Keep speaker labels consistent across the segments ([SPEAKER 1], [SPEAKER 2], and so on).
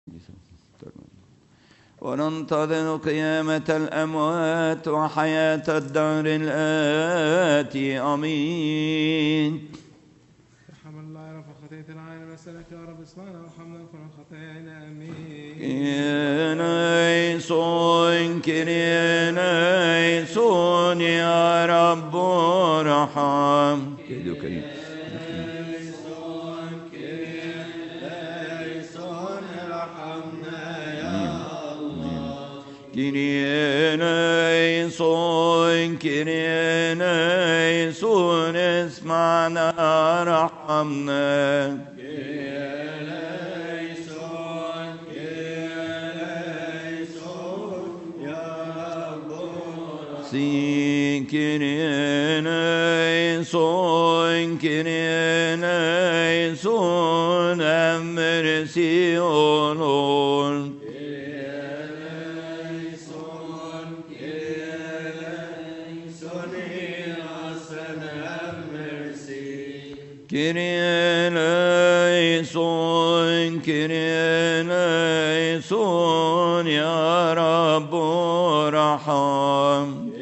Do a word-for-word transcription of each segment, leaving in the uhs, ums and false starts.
[SPEAKER 1] وننتظر قيامة الأموات وحياة الدهر الآتي. آمين.
[SPEAKER 2] رحم الله يا رب خطية العالم، نسألك يا رب اسمعنا وارحمنا وكن خطايانا. آمين.
[SPEAKER 1] كنيسون كنيسون يا رب ارحم. كنيسون كنيسون اسمعنا رحمنا. كنيسون كنيسون يا رب سين كنيسون كنيسون أمر سيون. كنيسون كنيسون يا رب ارحم.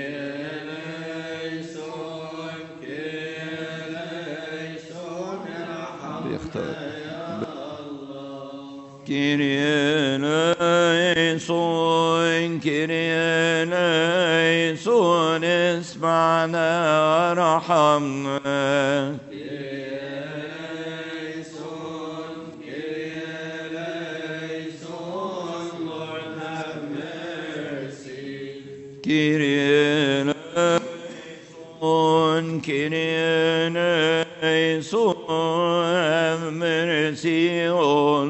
[SPEAKER 1] كنيسون كنيسون ارحم كنيسون كنيسون اسمعنا ارحمنا. كنيسون كنيسون مرسيون.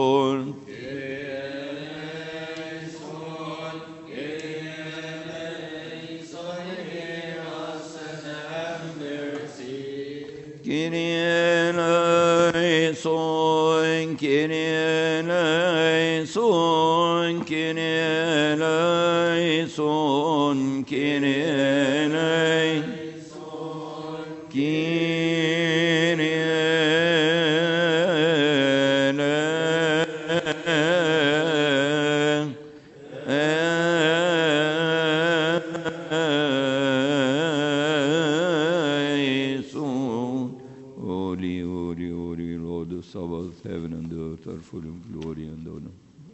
[SPEAKER 1] كنيسون كنيسون كنيسون Holy, holy, holy Lord, the Sabbath, heaven and earth are full of glory and honor.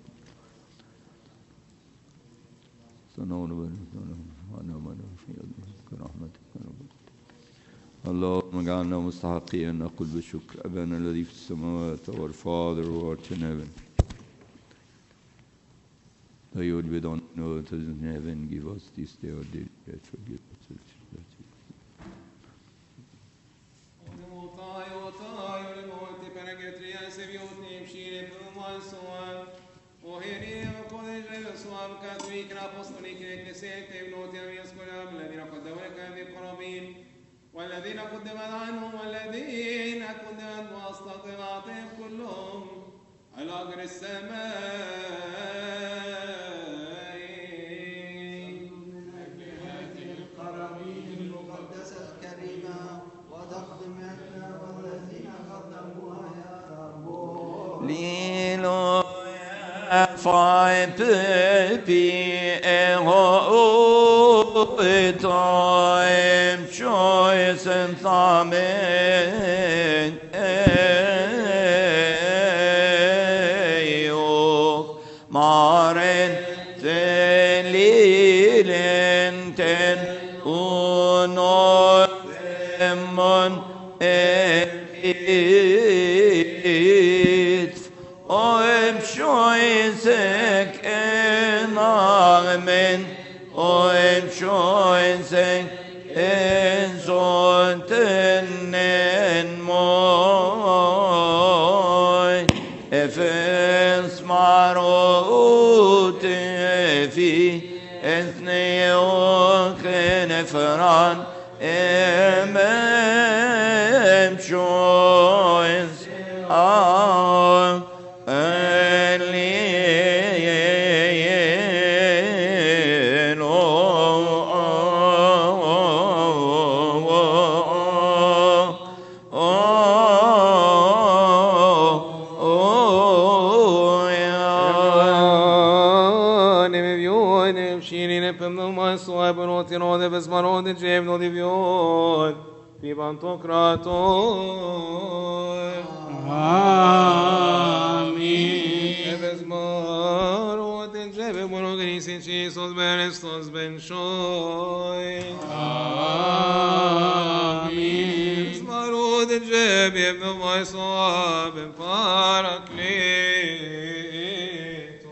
[SPEAKER 1] اللهم اجعلنا مستحقين أن نقول بالشكر أبانا الذي في السماوات. Our Father who art in heaven, thy will be done on earth as in heaven. Give us this day our daily bread. Forgive us.
[SPEAKER 2] والذين قدمت عنهم والذين قدمت واسطاطهم كلهم على أجر السماء من أجل هذه القرابين المقدسة الكريمة وتقدمتنا والذين قدموها يا رب. Lilloja fai pupi ehoitem choice and thamen eo maren ten lilen ten uno emon et oem choisek enamen oem choisek enzonten en moi efes marot efi ethneo kenefran emem chois am την όδε βεσμαρόντε και ευνοδιβιών, πίπαν το κράτος.
[SPEAKER 3] Αμήν.
[SPEAKER 2] Ευεσμαρόντε και ευνογνήσιν και Ιησούς βερεστος βενσόι.
[SPEAKER 3] Αμήν.
[SPEAKER 2] Ευεσμαρόντε και ευνομαϊσόβεν παρακλήτω.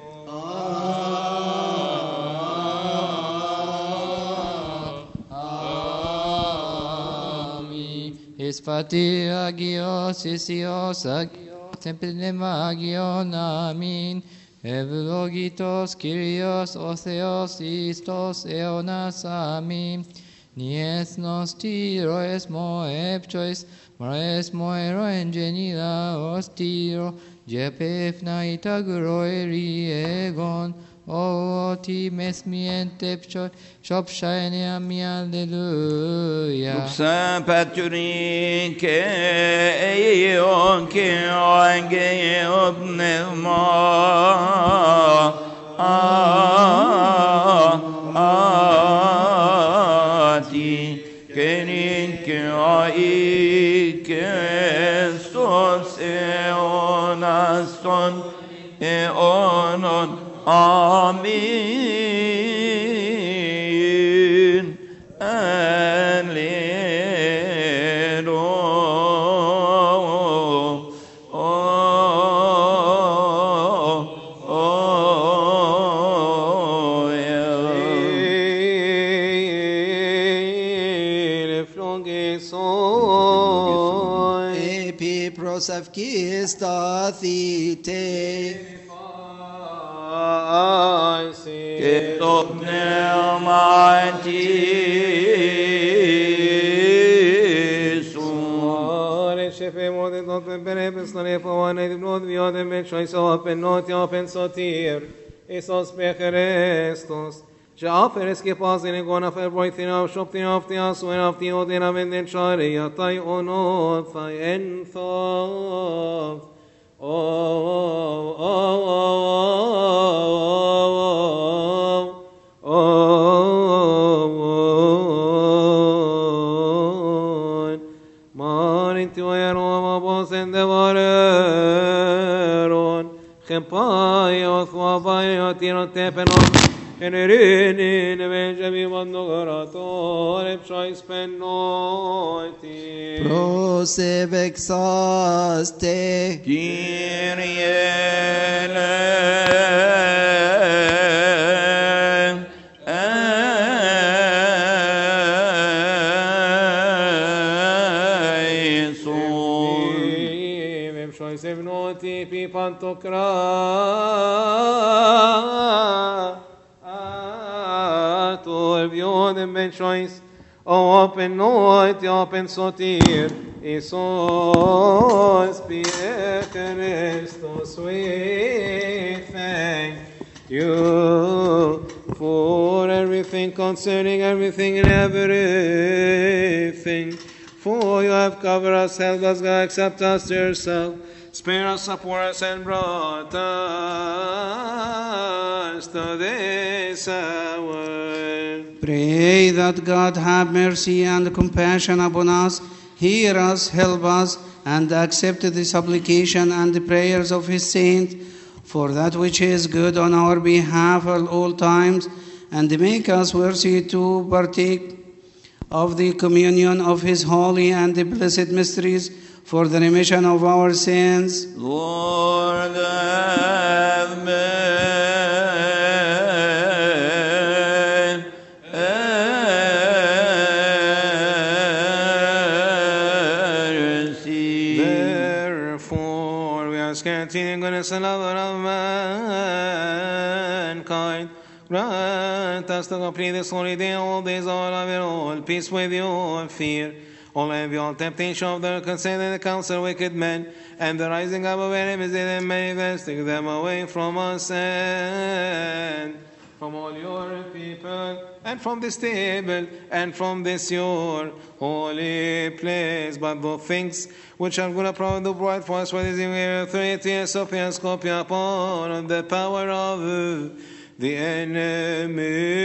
[SPEAKER 4] Εις Πατήρ Αγιός, εις Υιός Αγιός, εν Πνεύμα Αγιόν, αμήν. Ευλογητός Κύριος ο Θεός εις τος αιώνας, αμήν. Νιες νοστήρο εσμό έψοις, μα εσμό ερο εν γεννήρα ως τύρο, και πέφνα ηταγρό εριέγον, ότι μεσμιέντε ψω, σώψαενε αμήν, αλληλούια.
[SPEAKER 1] Δοξα Πατρί και Υιόν και Αγίο Πνεύμα. Άτι και νυν και αεί και στους αιώνας των αιώνων. Αμήν.
[SPEAKER 3] Επί προσευχής σταθείτε.
[SPEAKER 1] Και το πνεύμα Σου.
[SPEAKER 2] Ore chefe mode tot perepes non e povane di blod viode me choice open not open sotir. Isos pecherestos. Ja aferes ke pasin gona fer boithin of shoptin of the as when of the odin of in chari atai onot fa en thov. Oh, oh, oh, oh, oh, oh, Marin tu eroma bos endevareron, Chepai othwabai otino tepenon, Enerini neveja vivando garator, epshais penoti.
[SPEAKER 3] Προσευεξάστε.
[SPEAKER 1] Kyrie eleison.
[SPEAKER 2] Epshais evnoti pipantokra. Viodem ben choice, open noite, open sotir, Isos Christos, we thank you for everything concerning everything and everything. For you have covered us, helped us, God, accept us to yourself. Spare us, support us, and brought us to this hour.
[SPEAKER 3] Pray that God have mercy and compassion upon us, hear us, help us, and accept the supplication and the prayers of His saints, for that which is good on our behalf at all times, and make us worthy to partake of the communion of His holy and the blessed mysteries, for the remission of our sins.
[SPEAKER 1] Lord, have mercy.
[SPEAKER 2] Therefore, we ask continuing goodness and love of mankind. Grant us to complete this holy day, all days, all of it, all peace with you and fear. All envy, all temptation of the consent and the counsel of wicked men, and the rising up of enemies, and manifesting them away from us and from all your people, and from this table, and from this your holy place. But those things which are good upon the bright for us, what is in the authority and Sophia Scopia upon the power of the enemy.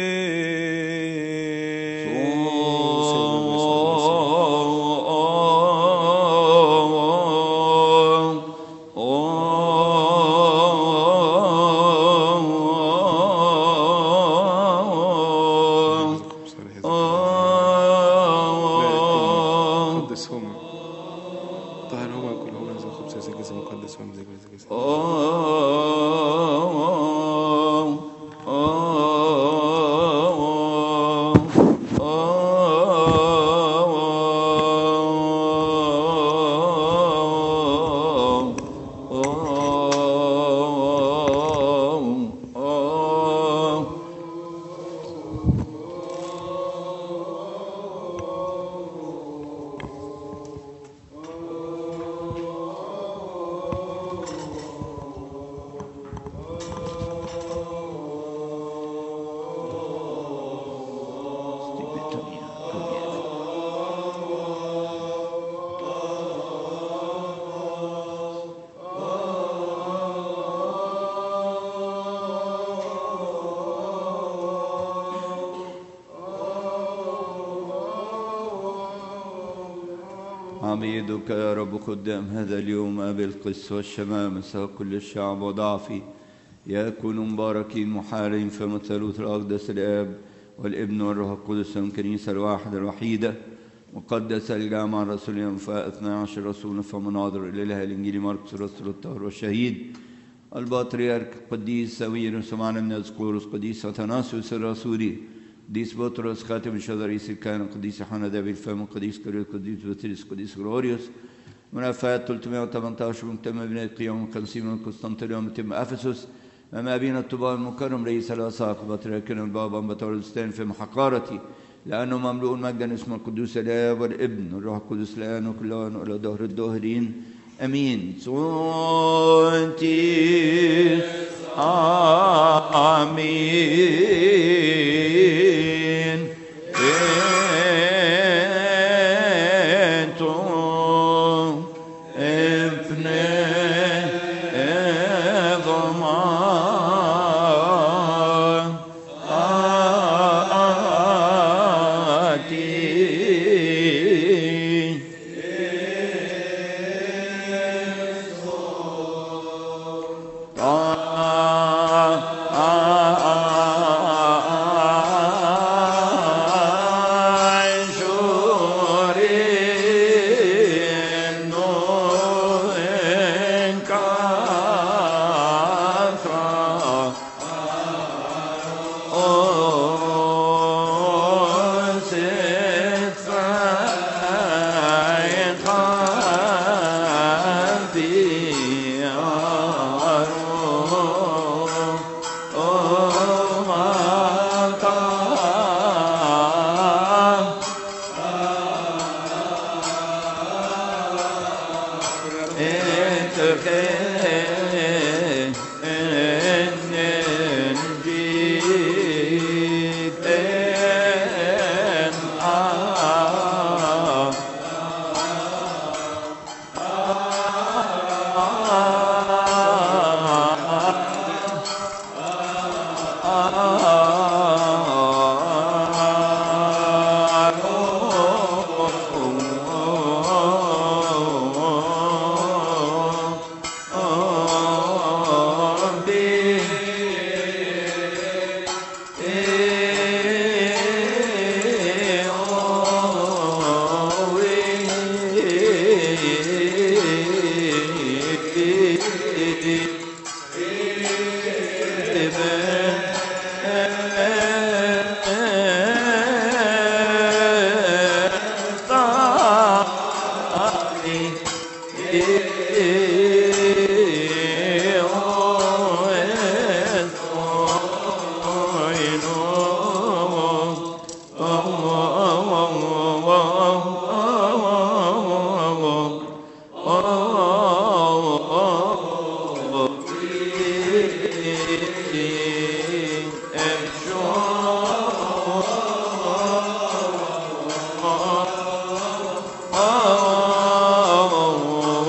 [SPEAKER 1] عبيدك يا رب قدام هذا اليوم أبي القس والشمامسة وكل الشعب وضعفي يكونوا مباركين محالين في مثالوث الأقدس الآب والابن والروح القدس الكنيسة الواحدة الوحيدة مقدسة الجامعة الرسولية وفاء اثني عشر رسولا فمناظر إليها الإنجيل مرقس رسول الطاهر والشهيد البطريرك قديس ساويرس سمعنا من أسقورس قديس أثناسيوس الرسولي قديس بطرس خاتم الشذريس الكاهن قديس يوحنا ذبي الفم قديس كيرلس قديس بطرس قديس غروريوس منافات ثلاثمائة وثمانية عشر متم بناء قيام خمسين من قسطنطينية متم أفسس أما أبينا الطباء المكرم رئيس الأساق بطريركنا البابا بطرستان في محقارتي لأنه مملوء مجدا اسم القدوس الآب والابن والروح القدس الآن وكل آن وإلى دهر الداهرين أمين. سنتي آمين. أنتم ابن ضمان آتي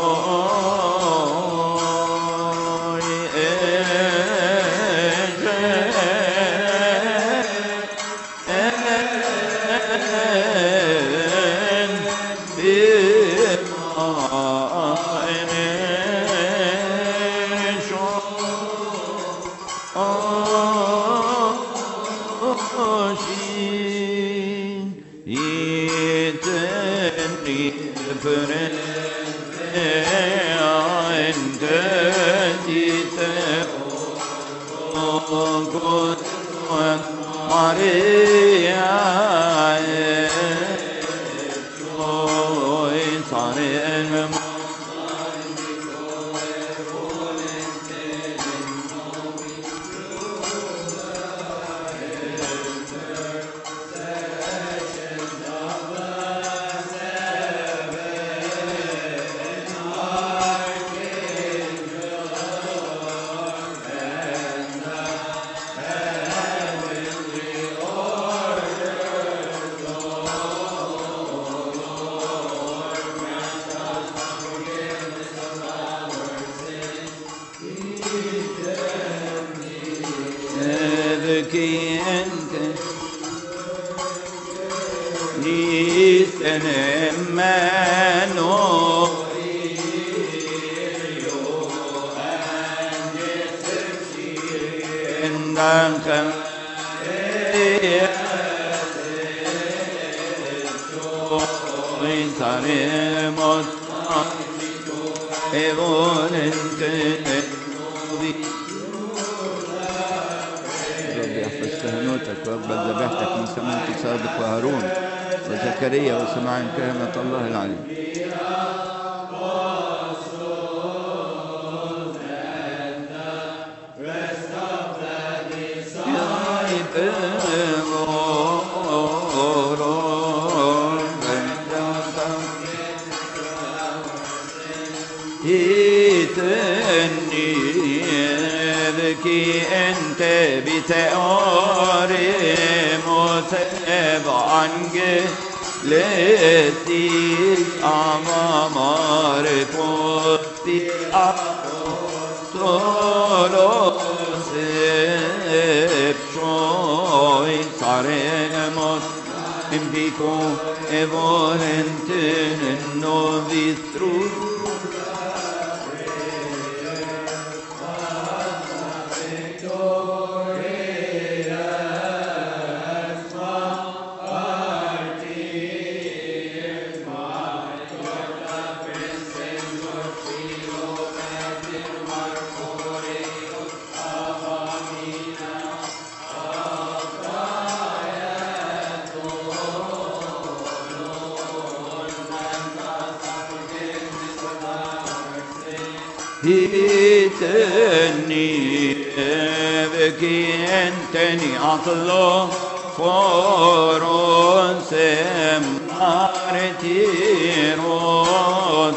[SPEAKER 1] Yeah. واقبل ذبيحتك من سمعة صادق وهارون وزكريا وسمع كلمة الله العلي.
[SPEAKER 5] أنت بتأري متبعا جلتي أمام رفوتي أطلو سبشوي صارمت بيكو evolenten novitru هيتني بكي أنتني أطلو فورون سمارتي روت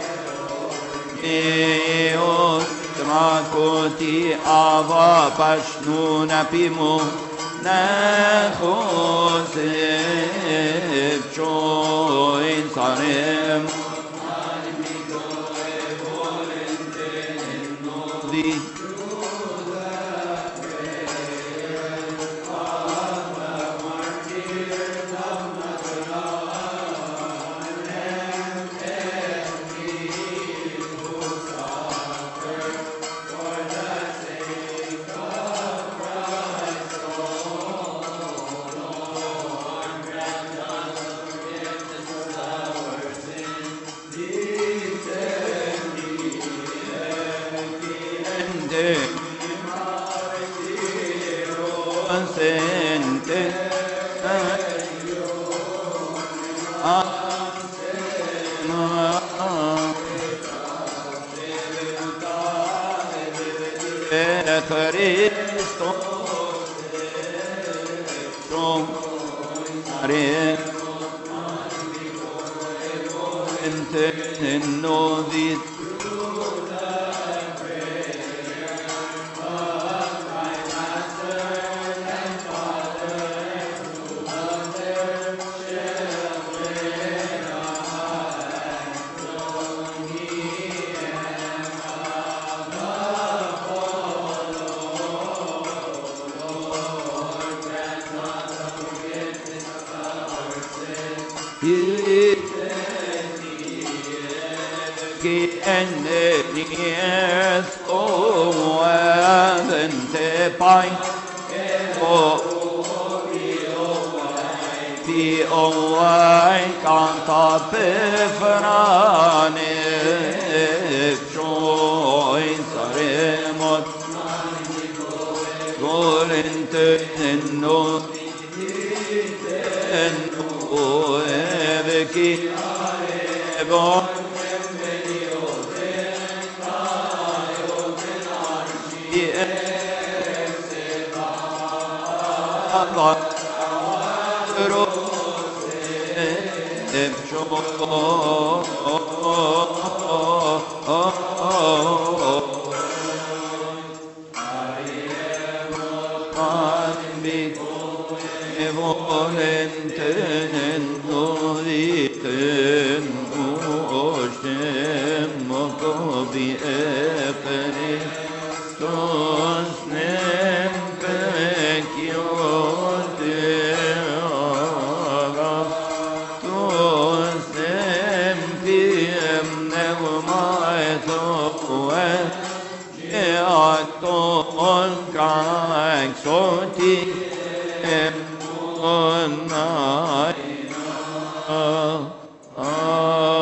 [SPEAKER 5] إيوت راكوتي أضا بشنون بيمو نخوز بشوين صارم ابكي ابو Oh